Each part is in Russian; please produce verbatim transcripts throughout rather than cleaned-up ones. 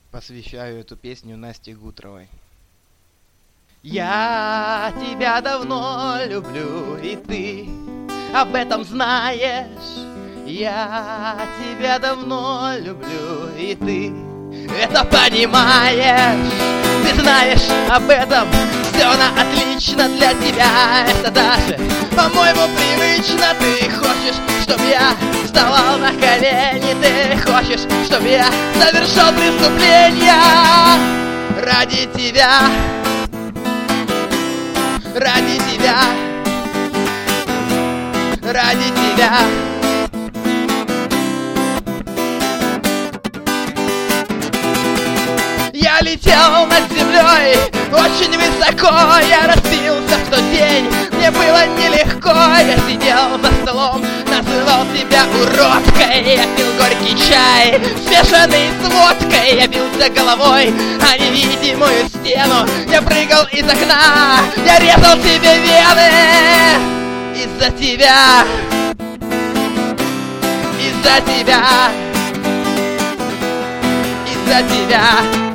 Посвящаю эту песню Насте Гутровой. Я тебя давно люблю, и ты об этом знаешь. Я тебя давно люблю, и ты это понимаешь. Ты знаешь об этом, все она отлично для тебя. Это даже, по-моему, привычно. Ты хочешь, чтобы я вставал на колени. Ты хочешь, чтобы я совершал преступления ради тебя. Ради тебя. Ради тебя. Я летел над землей очень высоко. Я разбился в тот день, мне было нелегко. Я сидел за столом, называл себя уродкой. Я пил горький чай, смешанный с водкой. Я бился головой о невидимую стену. Я прыгал из окна, я резал себе вены. Из-за тебя, из-за тебя, из-за тебя.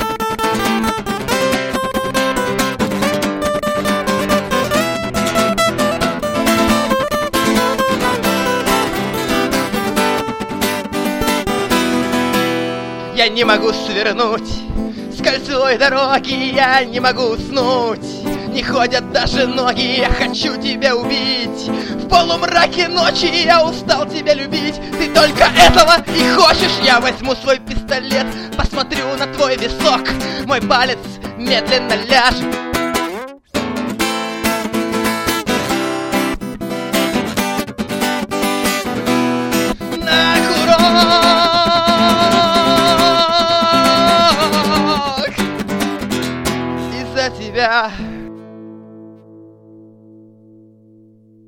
Я не могу свернуть с кольцевой дороги, я не могу уснуть, не ходят даже ноги. Я хочу тебя убить в полумраке ночи, я устал тебя любить. Ты только этого и хочешь. Я возьму свой пистолет, посмотрю на твой висок, мой палец медленно ляжет. На курок. Из-за тебя.